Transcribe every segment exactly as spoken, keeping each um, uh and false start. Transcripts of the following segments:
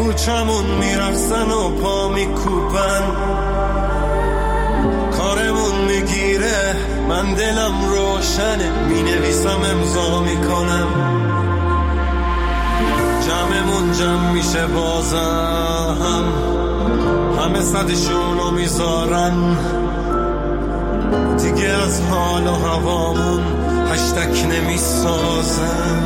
کوچمون میرقصن و پا میکوبن، کارمون میگیره من دلم روشنه، مینویسم امضا میکنم، جمعمون جمع میشه بازم، همه صدشونو میذارن، دیگه از حال و هوامون هشتک نمیسازن.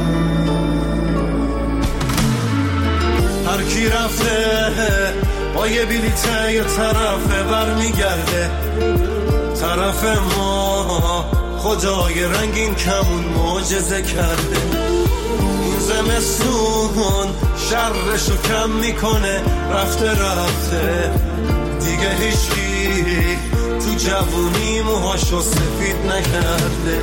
هر کی رفته با یه بلیته یه طرفه برمیگرده، طرف ما خدای رنگین کمون معجزه کرده. این زمستون شرشو کم میکنه، رفته رفته دیگه هیچکی تو جوونی موهاشو سفید نکرده.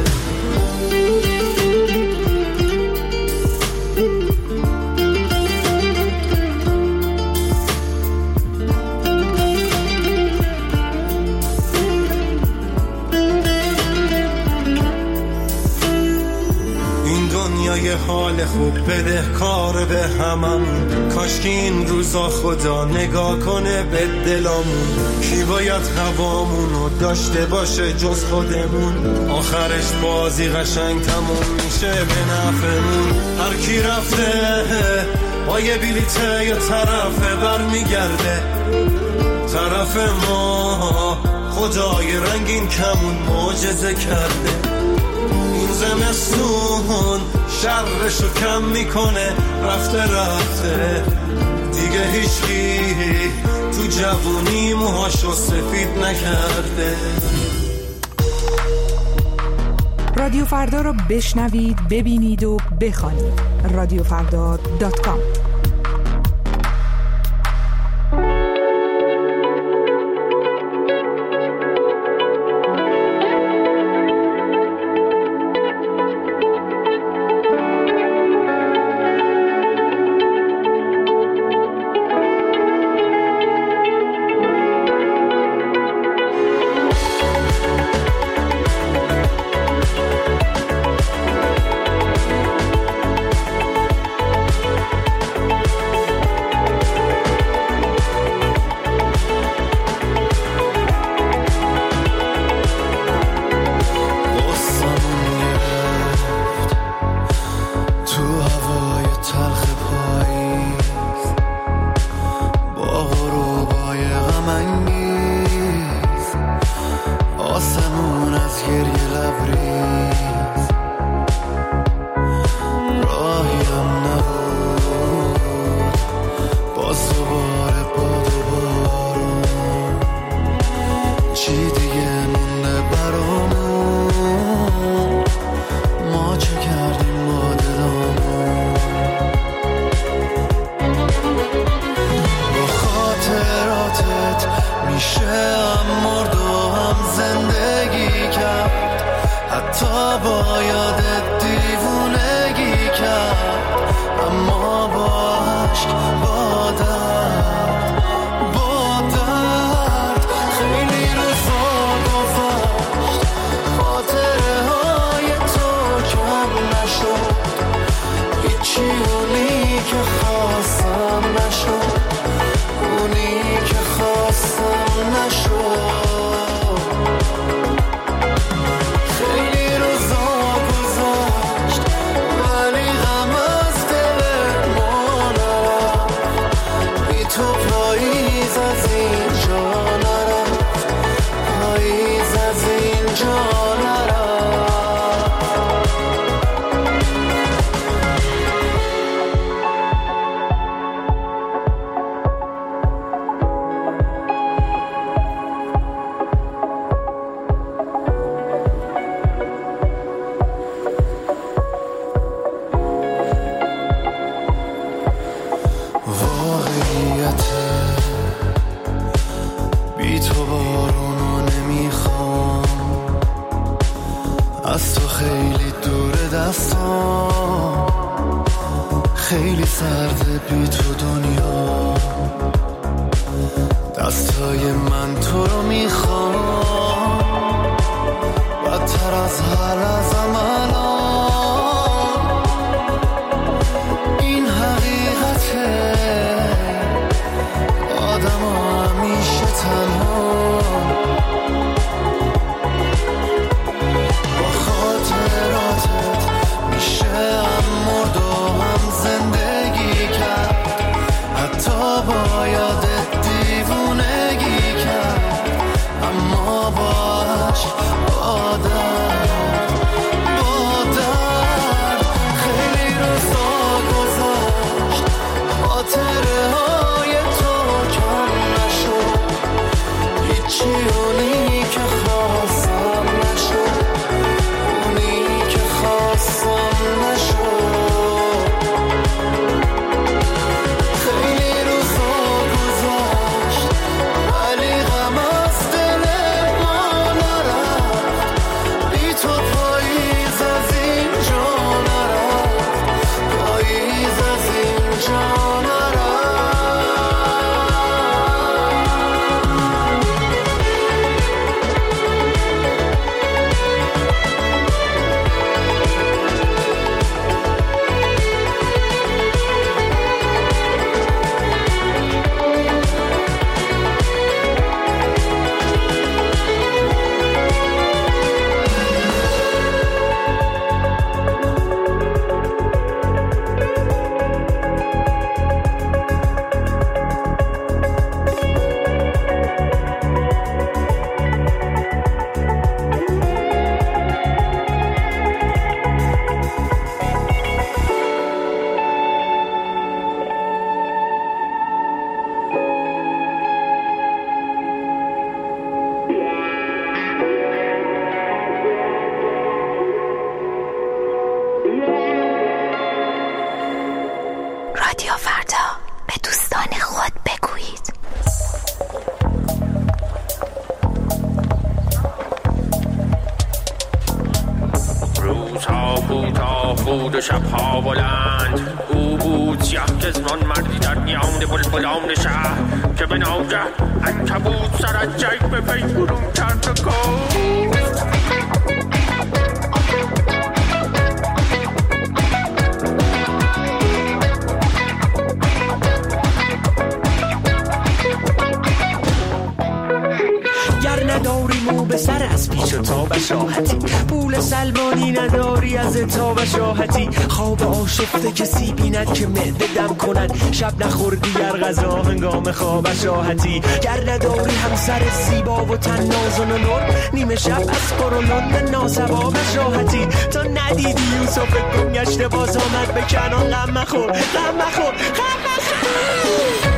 یه حال خوب بده کار به هممون، کاش که این روزا خدا نگاه کنه به دلامون. کی باید هوامونو داشته باشه جز خودمون، آخرش بازی قشنگ تموم میشه به نفعمون. هر کی رفته با یه بلیته یه طرفه برمیگرده، طرف ما خدای رنگین کمون معجزه کرده. این زمستون شرشو کم میکنه، رفته رفته دیگه هیچکی تو جوونی موهاشو سفید نکرده. رادیو فردا رو بشنوید، ببینید و بخوانید. رادیو فردا دات کام. خیلی سرده بی تو دنیا، دستای من تو رو میخوام، بدتر از هر ازم الان این حقیقته، بود و شبها بلند. او بود سیاه کزمان مردی در میان بلبلان شهر که به ناگه عنکبوت سر از جیب وی برون کرد و گفت نداری مو به سر از پیش و تابش راحتی، پول سلمانی نداری از تابش راحتی، خواب آشفته کسی بیند که معده دم کند، شب نخوردی گر غذا هنگام خوابش راحتی، گر نداری همسر زیبا و تن نازن و نور، نیمه شب از قرولند ناسبابش راحتی، تا ندیدی یوسف گم گشته باز آمد به کنان، غم مخور غم مخور غم مخور.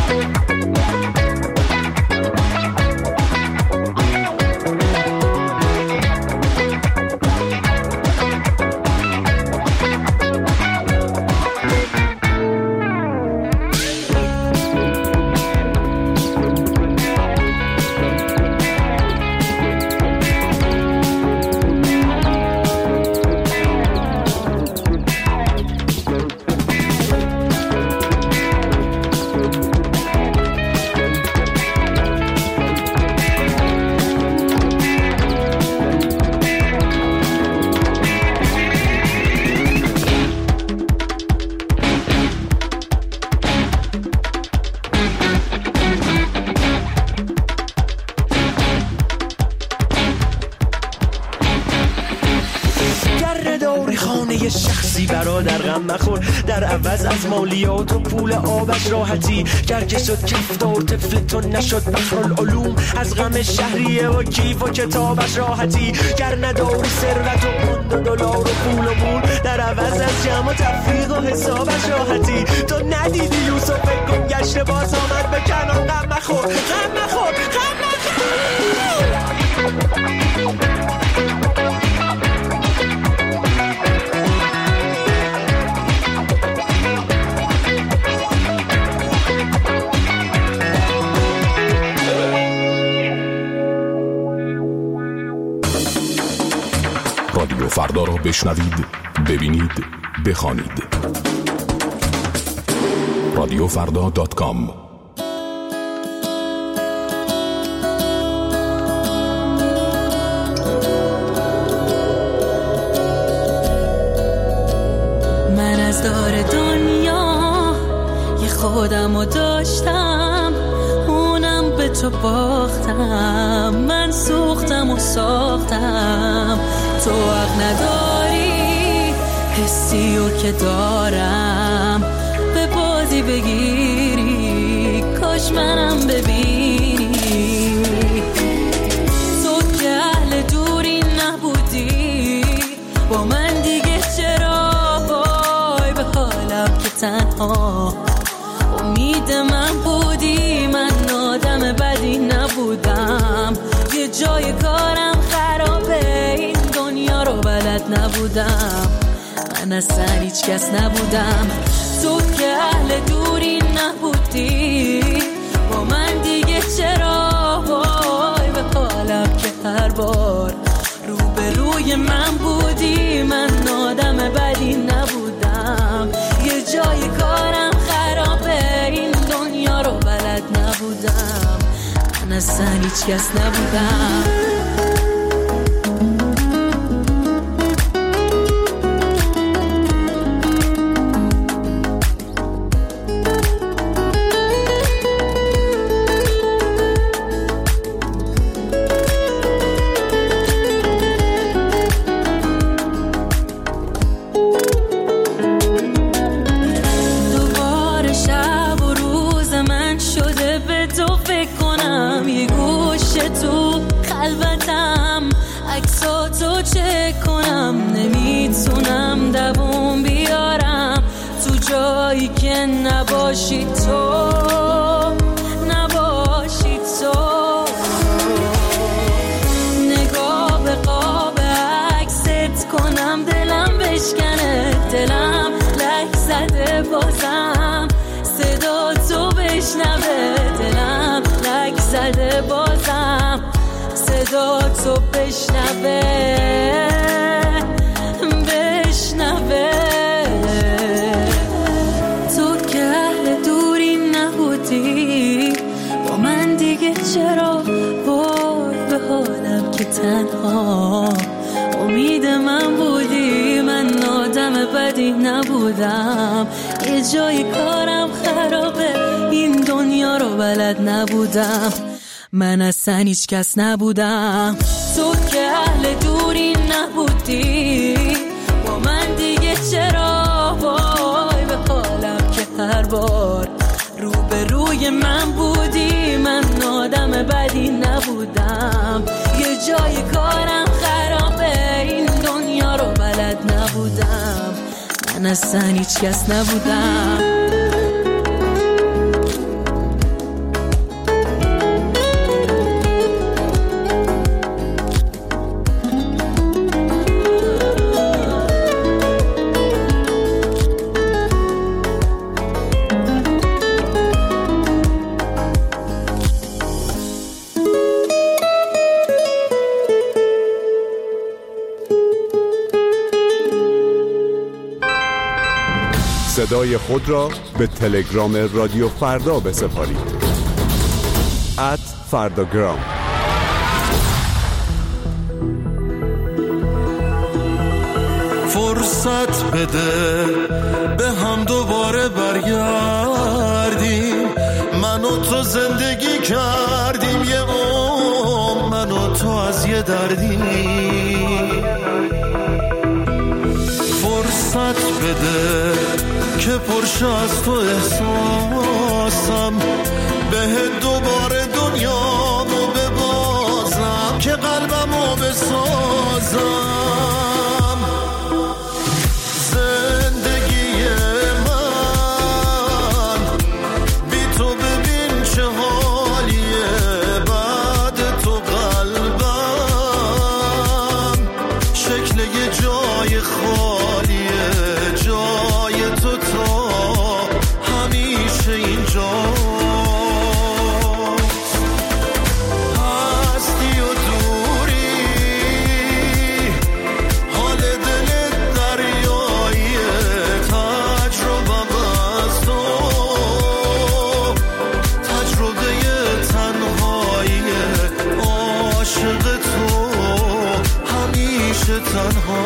در عوض از مالیات و پول آبش راحتی، گر که شد کفتار طفلتون نشد بحرالعلوم، از غم شهریه و کیف و کتابش راحتی، گر نداری ثروت و پوند و دلار و پول و مول، در عوض از جمع و تفریق و حسابش راحتی، تو ندیدی یوسف گم گشته باز آمد به کنان، غم مخور غم مخور غم مخور. رادیو فردا را بشنوید، ببینید، بخوانید. رادیو فردا دات کام. من از دار دنیا یه خودمو داشتم، اونم به تو باختم، من سوختم و ساختم، تو حق نداری حسیو که دارم به بازی بگیری، کاش منم ببینی، تو که اهل دوری نبودی با من دیگه چرا، وای به حالم که تنها امید من بودی، من آدم بدی نبودم، یه جای کارم خرابه، این دنیا رو بلد نبودم، من اصلا هیچ کس نبودم، تو که اهل دوری نبودی با من دیگه چرا، وای به حالم که هر بار رو به روی من بودی، من آدم بدی نبودم، یه جای کارم خرابه، این دنیا رو بلد نبودم، من اصلا هیچ کس نبودم. عکساتو چک کنم، نمیتونم دووم بیارم تو جایی که نباشی تو، نباشی تو، نگاه به قاب عکست کنم، دلم بشکنه، دلم لک زده بازم، صدا تو بشنوه، دلم لک زده بازم، صدا تو بشنوه بشنوه. تنها. امید من بودی، من آدم بدی نبودم، یه جای کارم خرابه، این دنیا رو بلد نبودم، من اصلا هیچ کس نبودم. تو که اهل دوری نبودی با من دیگه، چرا وای به حالم که هر بار رو به روی من بودی، من آدم بدی نبودم، یه جای کارم خرابه، این دنیا رو بلد نبودم، من اصلا هیچ کس نبودم. صدای خود را به تلگرام رادیو فردا بسپارید. ات فرداگرام. فرصت بده به هم دوباره برگردیم، من و تو زندگی کردیم یه عمر، من و تو از یه دردیم. فرصت بده که پرشه از تو احساسم، به دوباره دنیامو ببازم، که قلبمو بسازم. زندگی من بی تو ببین چه حالیه، بعد تو قلبم شکل یه جای خالیه، جای تو تا همیشه اینجا هستی و دوری، حال دل دریاییه، تجربه از تو، تجربه تنهاییه، عاشق تو همیشه تنها.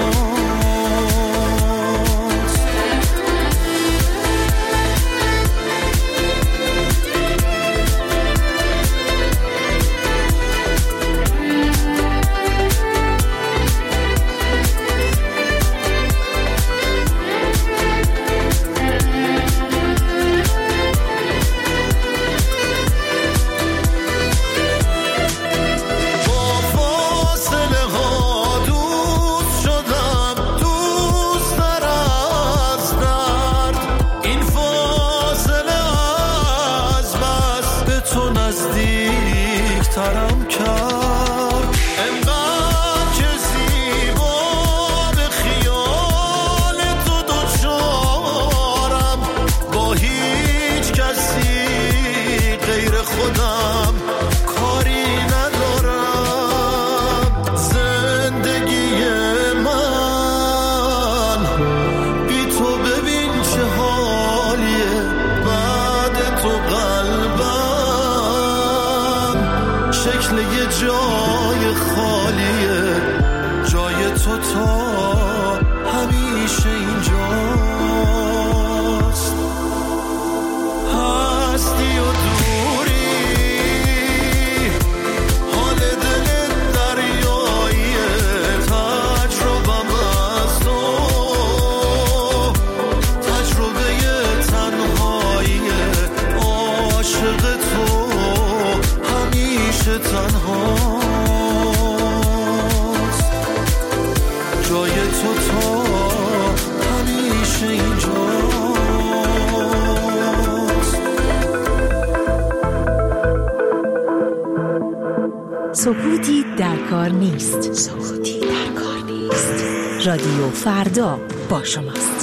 سکوتی در کار نیست. سکوتی در کار نیست. رادیو فردا با شماست.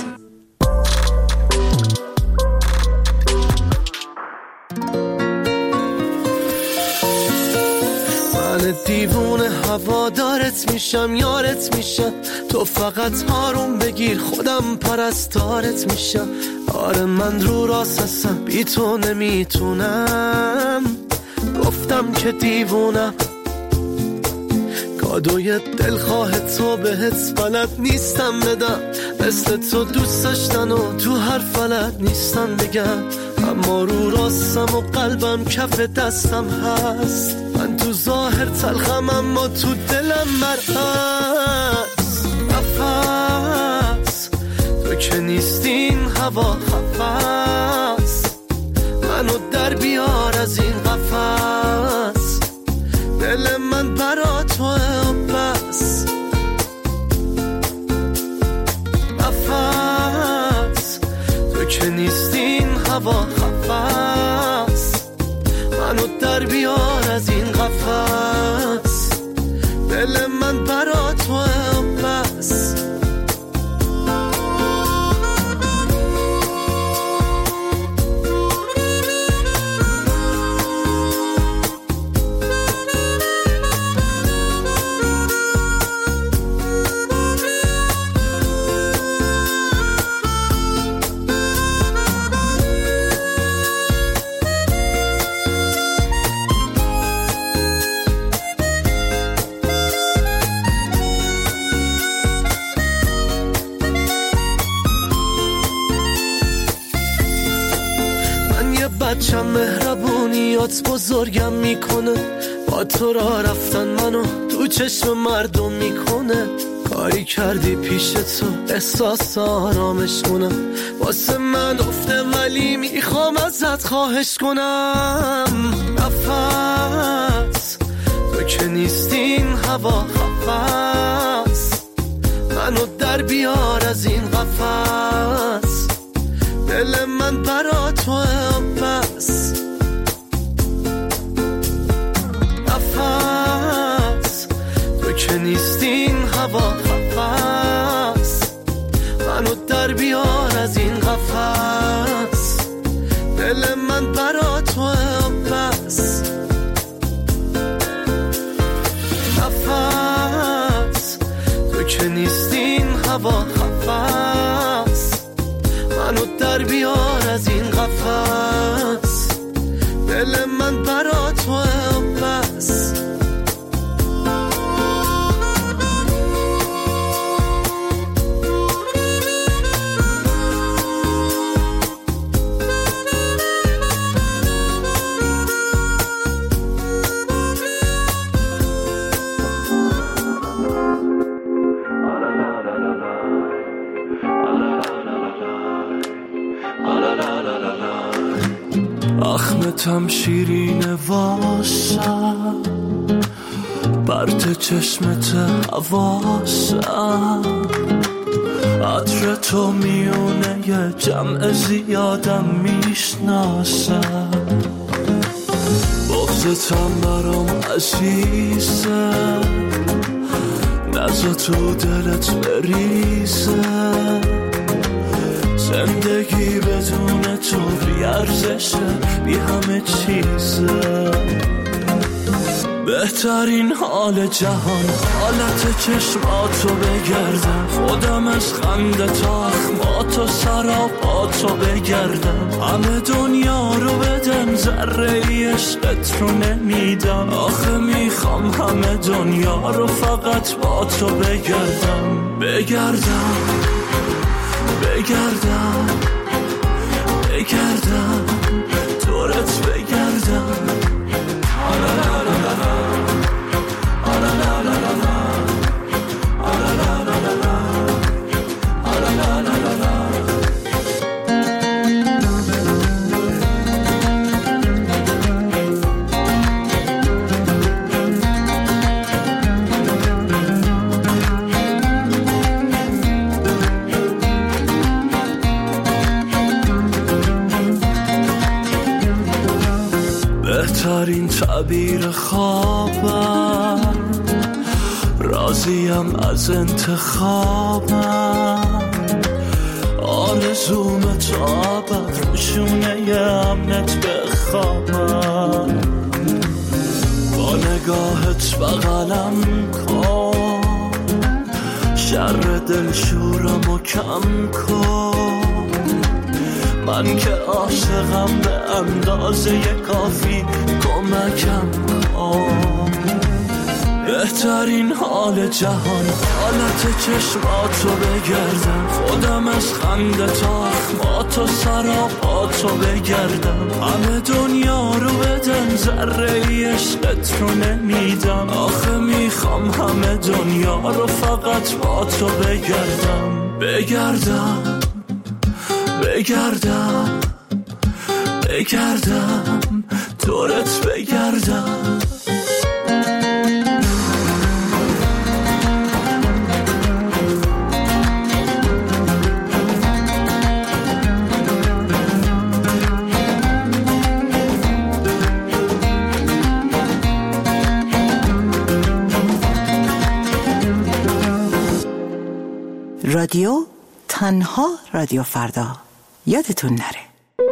من دیوونه هوادارت میشم، یارت میشم، تو فقط آروم بگیر خودم پرستارت میشم. آره من رو راست هستم، بی تو نمیتونم، گفتم که دیوونم، کادوی دلخواه تو بهت بلد نیستم بدم، مثل تو دوست داشتن و تو هر فلد نیستم بگم، اما رو راستم و قلبم کف دستم هست. من تو ظاهر تلخم اما تو دلم مرهست. نفس تو که نیستین هوا خفست، منو در بیار از این قفس، دل من برا توه و بس. نفس تو که نیستین هوا خفست، منو در بیار از این قفس، دل من برا توه و بس. بچم مهربونیات بزرگم میکنه، با تو را رفتن منو تو چشم مردم میکنه. کاری کردی پیش تو احساس آرامش کنم، واسه من افته ولی میخوام ازت خواهش کنم. نفس تو که نیستین هوا خفست، منو در بیار از این قفس، دل من برا توه بس. نفس تو که نیستین هوا خفست، منو در بیار از این قفس، دل من برا توه بس. نفس تو که نیستین هوا خفست، منو در بیار از این قفس، دل من برا توه بس. اخمتم شیرینه واسم، برد چشمت حواسم، عطر تو میونه یه جمع زیادم میشناسم. بغضتم برام عزیزه، نزا تو دلت بریزه، زندگی بدون تو بی ارزشه، بی همه چیزه. بهترین حال جهان حالت چشماتو بگردم، خودم از خنده تا اخماتو سراباتو بگردم، همه دنیا رو بدم ذره ای عشقت رو نمیدم، آخه میخوام همه دنیا رو فقط با تو بگردم. بگردم بگردم بگردم دورت بگردم. بهترین تعبیر خوابم، راضیم از انتخابم، آرزوم تا ابد روشونه امنت بخوابم. با نگاهت بغلم کن، شر دلشورم و کم کن، من که عاشقم به اندازه کافی کمکم کن. بهترین حال جهان حالت چشماتو بگردم، خودم از خنده تا اخماتو سراپاتو بگردم، همه دنیا رو بدن ذره ای عشقت رو نمیدم، آخه میخوام همه دنیا رو فقط با تو بگردم. بگردم بگردم بگردم دورت بگردم. رادیو تنها رادیو فردا، یادتون نره.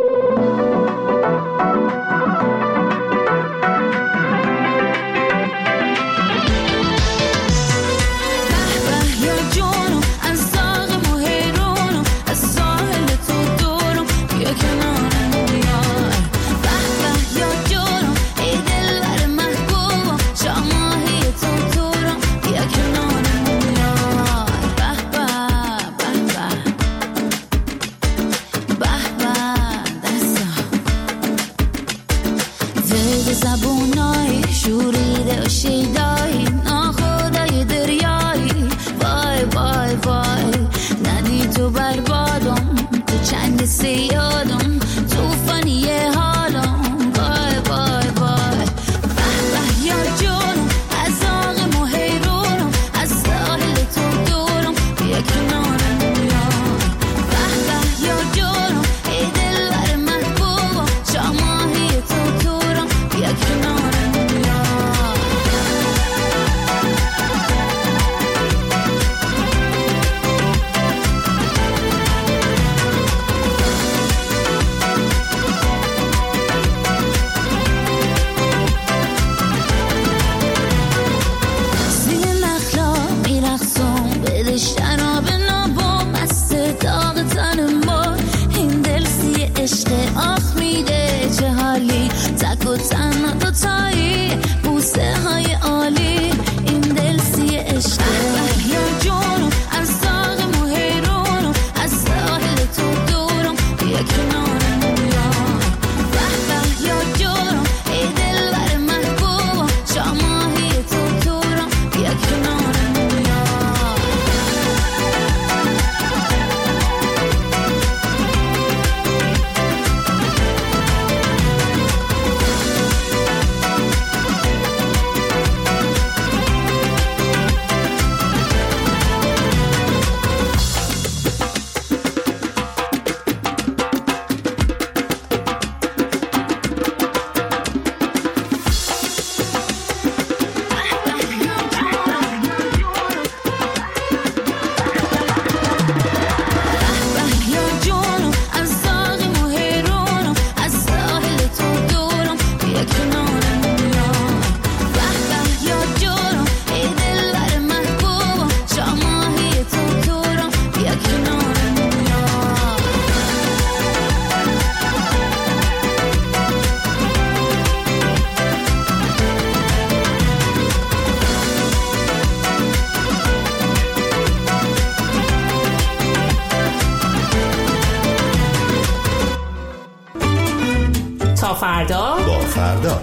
فردا با فردا.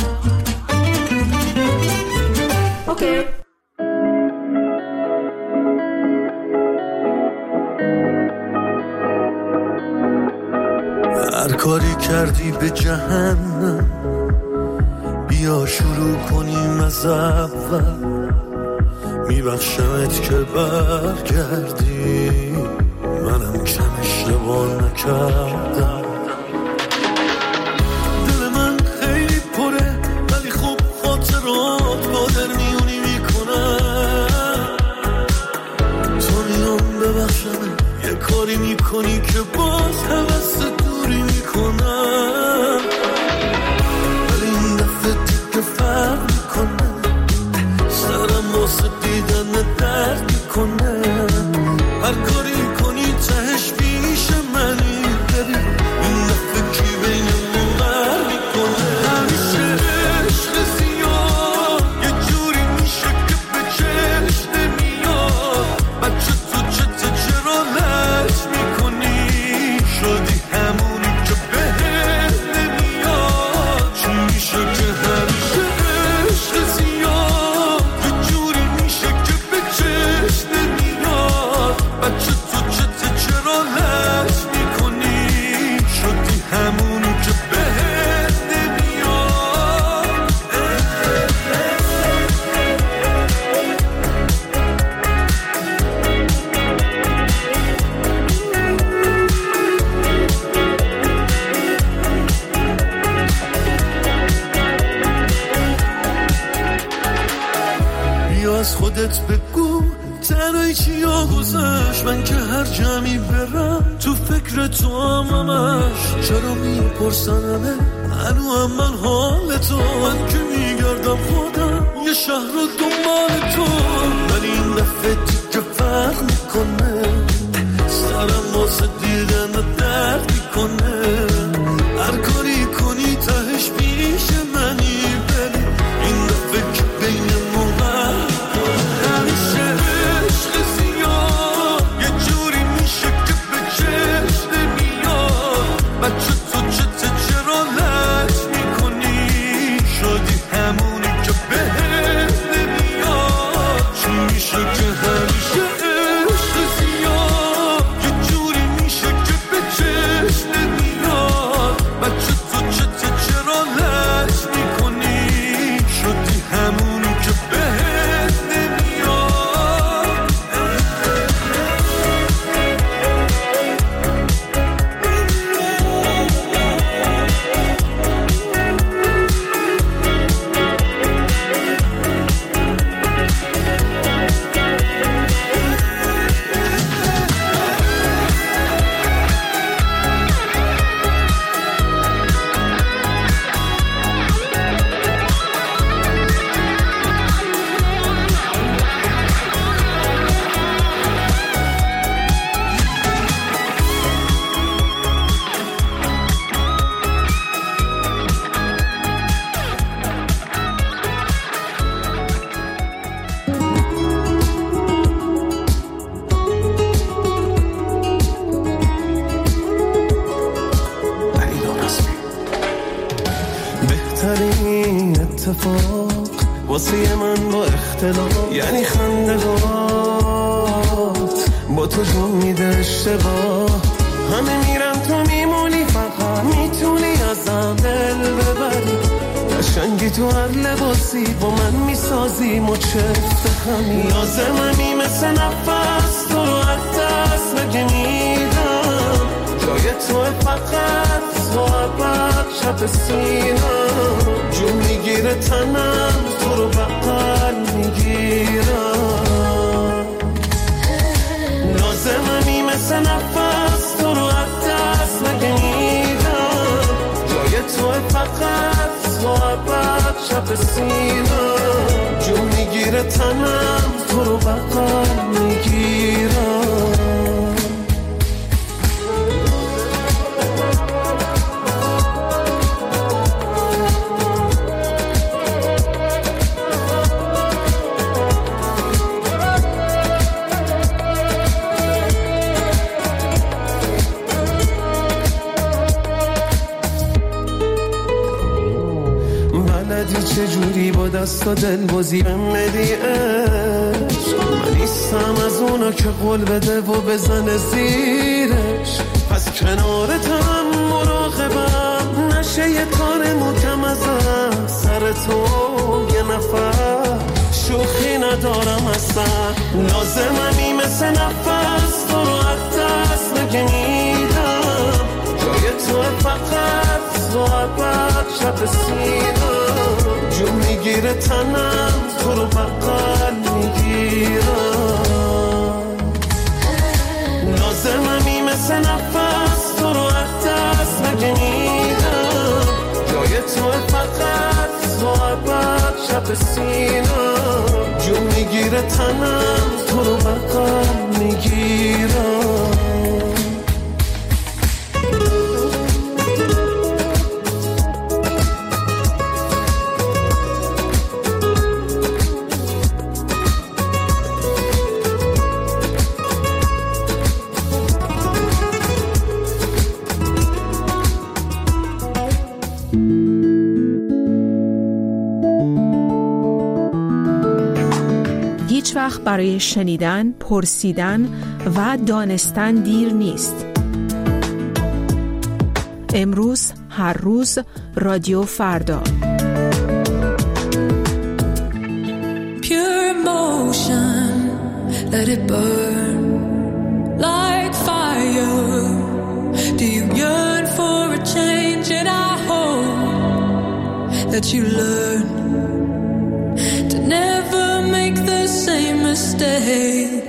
اوکی. هر کاری کردی به جهنم، بیا شروع کنیم از اول، میبخشمت که برگردی، منم کم اشتباه نکردم. کاری میکنی که باز حوث دوری میکنم، ولی این دفعه دیگه فرق میکنه، سرم واسه دیدن درد میکنه. هر کاری کنی تهش پیش منی، بری این دفعه کی بینمون غر میکنه. همیشه عشق زیاد یه جوری میشه که بیا از خودت بگو تنهایی چیا گذشت. من که هر جمعی برم تو فکر تو هم همش. چرا میپرسن همه هنو هم من حال تو. من که میگردم خودم یه شهر رو دنبال تو. من این دفعه دیگه فرق میکنه سرم واسه دیدن و درد میکنه. هر کاری کنی تهش پیش منی بری. این دفعه که بین مومن همیشه عشق زیاد یه جوری میشه که به چشم نمیاد. بچه تو چته چرا لش میکنی شدی همونی که بهت نمیاد. چی میشه که همیشه عشق زیاد یه جوری میشه که به چشم نمیاد. بچه تو چته چرا لش میکنی شدی همونی که بهت نمیاد. بهترین اتفاق واسه من با اختلاف یعنی خندهات با تو جون میده اشتباه. همه میرن تو میمونی فقط میتونی ازم دل ببری. قشنگی تو هر لباسی با من میسازی مچفت همی. لازممی مثل نفس تو رو از دست نگه میدم. جای تو فقط تو عبد شب سینم. جون میگیره تنم تو رو بغل میگیرم. لازممی مثل نفس تو رو از دست نگه میدم. جای تو فقط تو عبد شب سینم. جون میگیره تنم تو رو بغل میگیرم. چجوری با دست و دل بازی بمدی عشق. من نیستم از اونا که قول بده و بزنه زیرش. پس کنارتم مراقبم نشه یه کار محکم ازم. سر تو یه نفر شوخی ندارم اصلا. لازممی مثل نفس تو رو از دست نگه میدم. جای تو فقط تو عبد شب سینم. جون میگیره تنم تو رو بغل میگیرم. لازممی مثل نفس تو رو از دست نگه میدم. جای تو فقط تو عبد شب سینم. جون میگیره تنم تو رو بغل میگیرم. هیچ وقت برای شنیدن، پرسیدن و دانستن دیر نیست. امروز، هر روز، رادیو فردا. Pure emotion, let it burn like fire. Do you yearn for a change? And I hope that you learn to never make the mistake?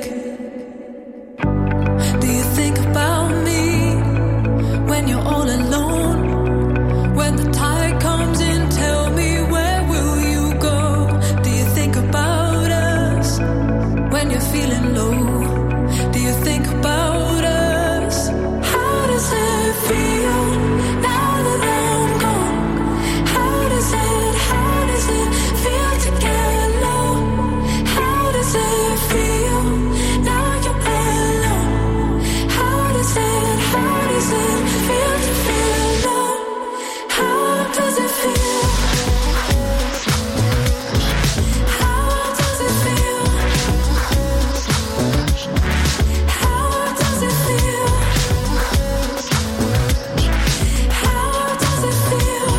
Do you think about me when you're all alone? When the tide comes in, tell me, where will you go? Do you think about us when you're feeling low? Do you think about us? How does it feel now that I'm gone? How does it, how does it feel to get low? How does it feel now you're alone? How does it, how does it feel to feel low? How does it feel? How does it feel? How does it feel? How does it feel?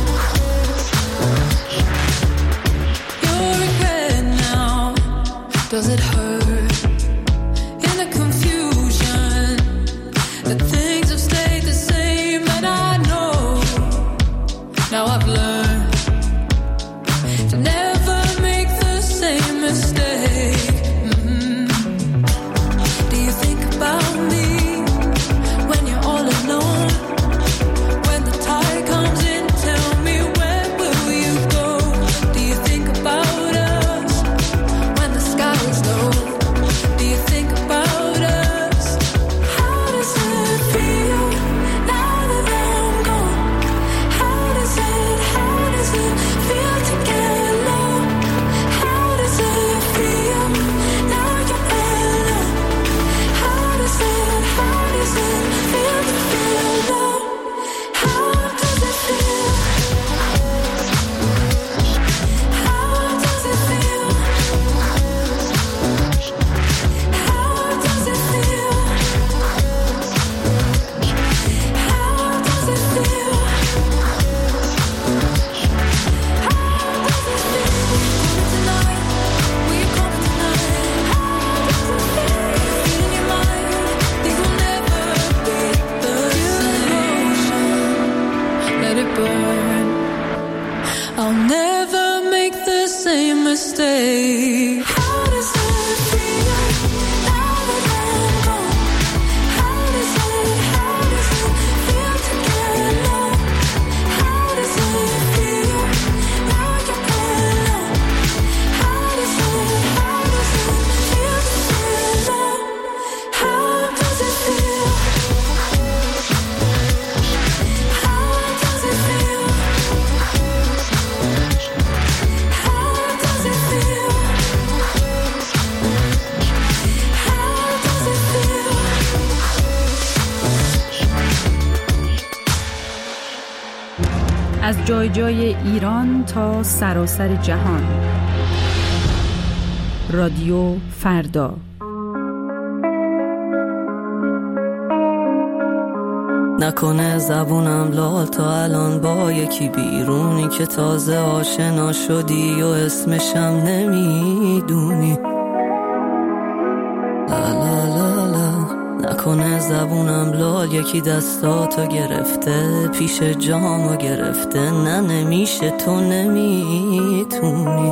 Your regret now, does it hurt? In the confusion, that things have stayed the same, and I know, now I've learned to never make the same mistake. Mhm. Do you think about me when you're all alone? When the tide comes in, tell me, where will you go? Do you think about us when the sky is low? Do you think about us? How does it feel now that I'm gone? How does it, how does it feel to get low? How does it feel now you're alone? How does it, how does it feel to feel low? How does it feel? How does it feel? How does it feel? How does it feel? Tonight, will you call me tonight? How does it feel? Feel in your mind, these will never be the same. Let it burn. I'll never make the same mistake. How does it feel now that I'm gone? How does it, how does it feel to get low? How does it feel now you're alone? How does it, how does it feel to feel low? How does it feel? How does it feel? How does it feel? How does it feel? از جای جای ایران تا سراسر جهان. رادیو فردا. نکنه زبونم لال تا الان با یکی بیرونی که تازه آشنا شدی و اسمشم نمیدونی. لا لا لا لا. نکنه زبونم لال یکی دستاتو گرفته پیش جامو گرفته. نه نمیشه تو نمیتونی.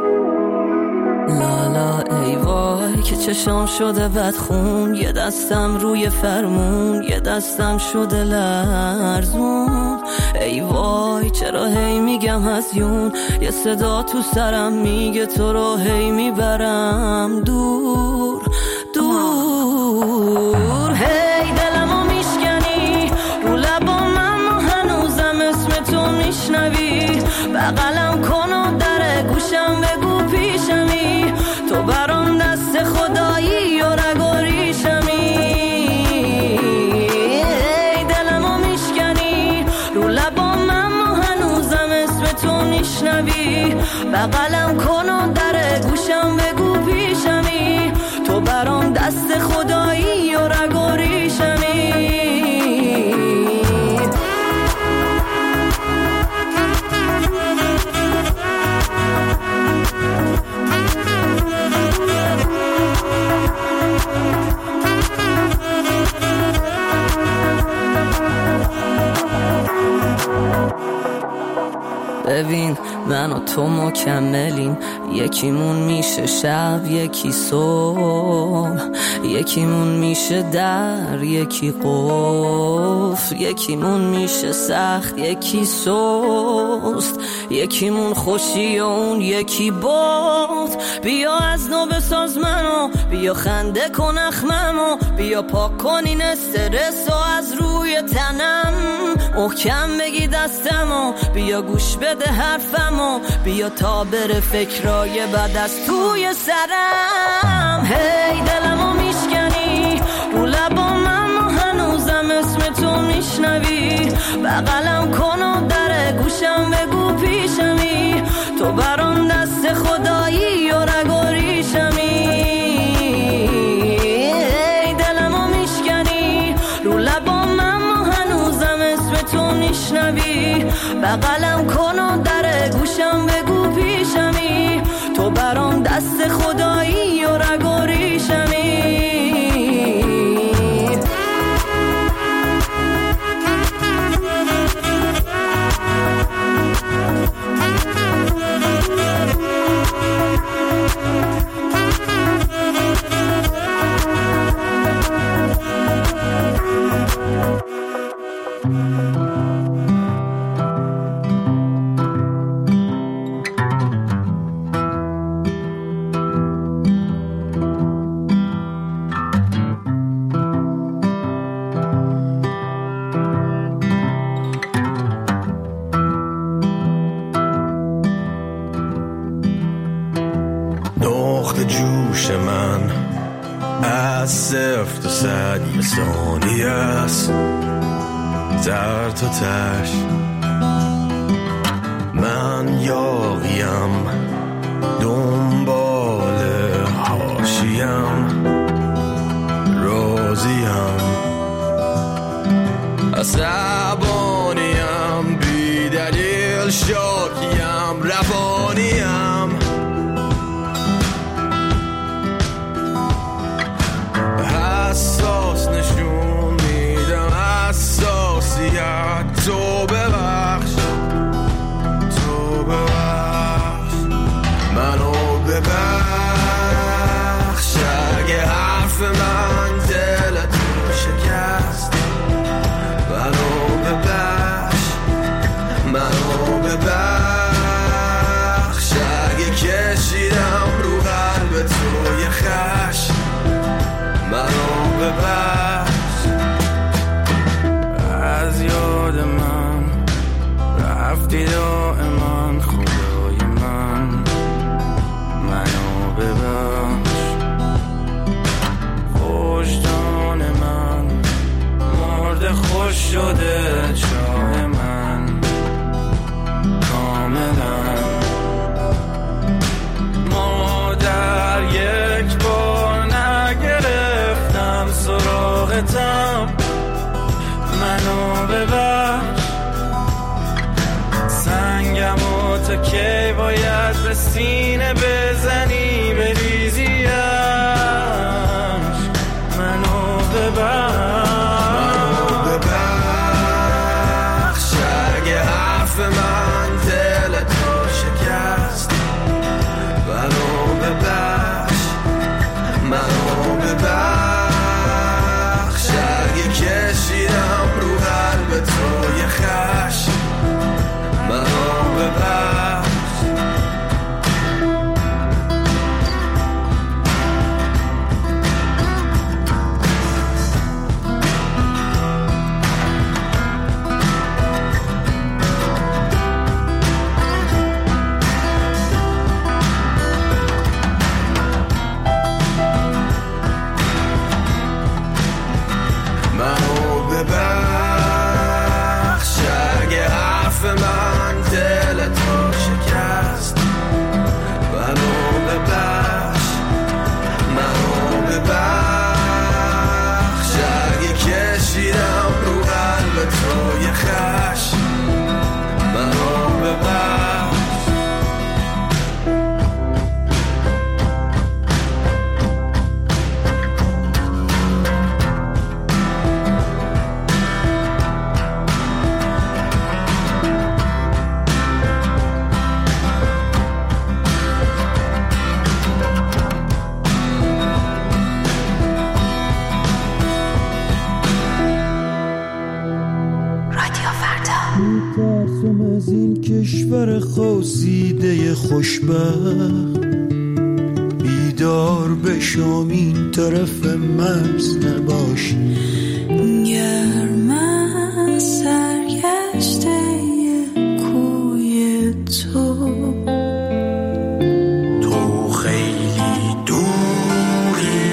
لالا ای وای که چشام شده بدخون. یه دستم روی فرمون یه دستم شده لرزون. ای وای چرا هی میگم هزیون. یه صدا تو سرم میگه تو رو هی میبرم دور دور. هی دلمو میشکنی رو لبام اما هنوزم اسم تو میشنوی. بغلم کن و در گوشم بگو پیشمی. تو برام دست خدایی و رگ و ریشمی. ای دلمو میشکنی رو لبام اما هنوزم اسم تو میشنوی. بغلم کن و در گوشم بگو پیشمی. تو برام دست خدایی و رگ و ریشمی. ببین من و تو مکملیم، یکیمون میشه شب یکی صبح، یکیمون میشه در یکی قفل، یکیمون میشه سخت یکی سست، یکیمون خوشی و اون یکی باد. بیا از نو بساز منو، بیا خنده کن اخممو، بیا پاک کن این استرس و از روی تنم، محکم بگی دستمو، بیا گوش بده حرفمو، بیا تا بره فکرای بد از توی سرم. هی دلمو میشکنی رو لبام، اما هنوزم اسم تو میشنوی، بغلم کن و در گوشم بگو پیشمی، تو برام دست خدایی و رگ و ریشمی. هی دلمو میشکنی رو لبام، اما هنوزم اسم تو میشنوی، بغلم کن و در گوشم بگو پیشمی، تو برام دست خدایی و رگ و ریشمی. صفر تا صد یه ثانیه است، در تا تش من یاقیم، دنبال حاشیم، راضیم، عصبانیم، بی دلیل شاکیم، روانیم، حساس نشون میدم حساسیت، تو ببخش، تو ببخش، منو ببخش، اگه حرف من دلتو شکست، منو ببخش، منو ببخش، اگه کشیدم رو قلب تو یه خشم، منو ببخش. از یاد من رفتی دائما خدای من، منو ببخش. وجدان من مرد خوش شده، چاه من کاملا مادر یک بار نگرفتم سراغتم، منو ببخش. سنگم و تا کی باید به سینه بزنی بریزیش، منو ببخش، منو ببخش، اگه حرف من دلتو شکست، منو ببخش، منو ببخش، اگه کشیدم رو قلب تو یه خشم، منو ببخش. خوشبخت بیدار بشم این طرف مرز نباشی. گرم سرگشته کوی تو، تو خیلی دوری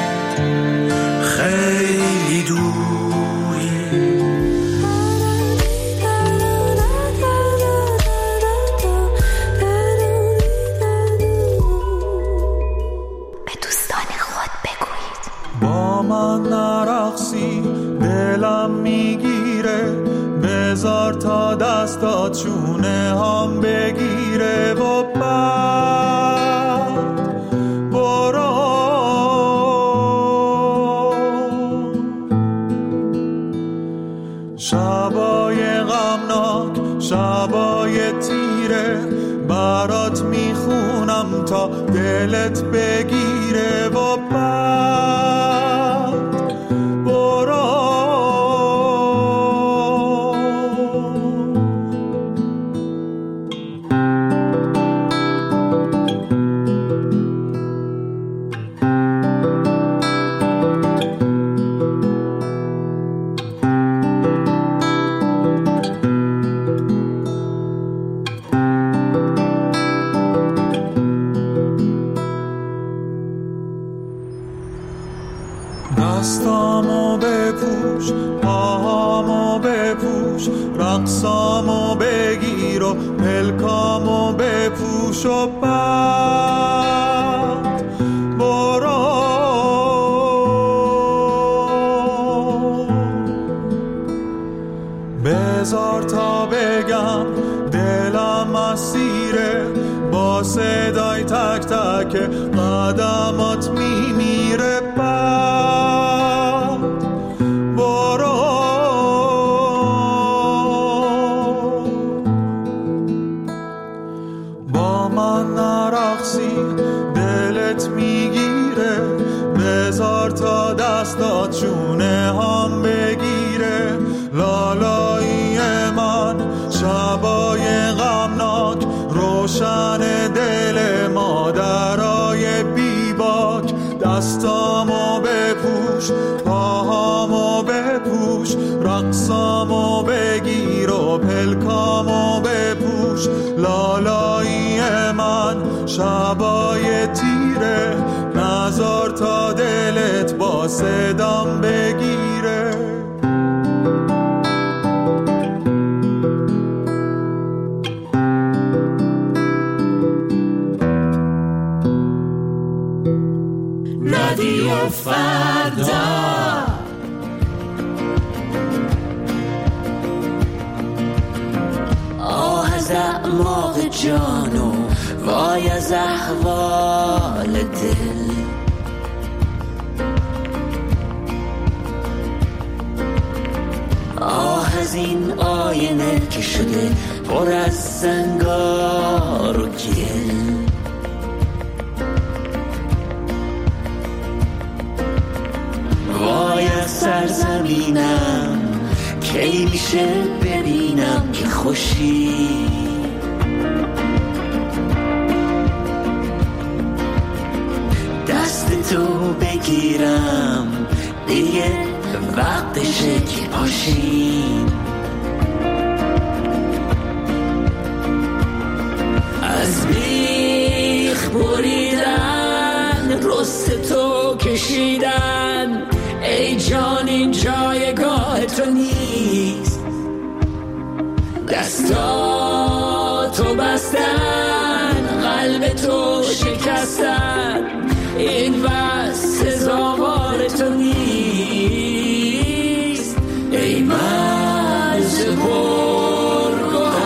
خیلی دوری. به دوستان خود بگویید با من نرقصی دلم میگیره، بذار تا دستات چونه هم بگیره و بعد برو. شبای غمناک شبای تیره برات میخونم تا دلت بگیره و بعد برو. دستامو بپوش پاهامو بپوش، رقصامو بگیر و پلکامو بپوش و بعد برو. بذار تا بگم دلم اسیره، با صدای تک تک قدمات میمیره. بعد برو. با من نرقصی دلت میگیره، بذار تا دستات چونه هم بگیره. لالایی من شبای غمناک، روشن دل مادرای بیباک. دستامو بپوش پاهامو بپوش، رقصامو بگیر و پلکامو بپوش. لالایی من شبای تیره، نذار تا دلت با صدام بگیره. رادیو فردا، آه از اعماق جانو وای از احوال دل. آه از این آینه که شده پر از زنگار و گل. وای از سرزمینم کی میشه ببینم که خوشی. دست تو بگیرم دیگه وقتشه که پاشیم. از بیخ بریدن رست تو کشیدن، ای جان این جایگاه تو نیست. دستاتو بستن قلب تو شکستن، این بس سزاوار تو نیست. ای مرز پرگوهر،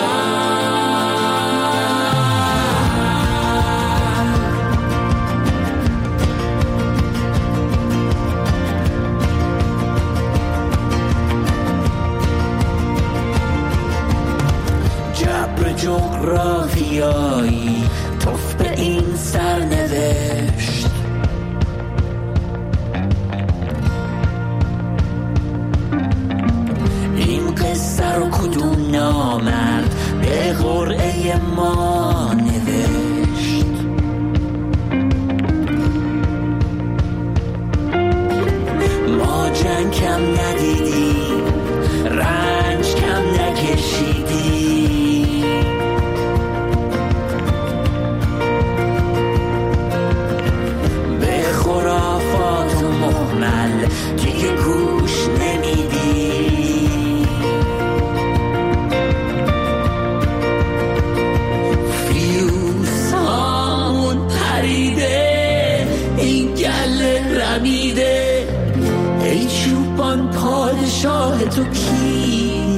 جبر جغرافیایی توف به این سرنوشت. کم ندیدی، رنج کم نکشیدی. به خرافات و محمل دیگه گوش نمیدی. فیوز همون پریده، این گله رمیده. ای چوبان پادشاه تو کی؟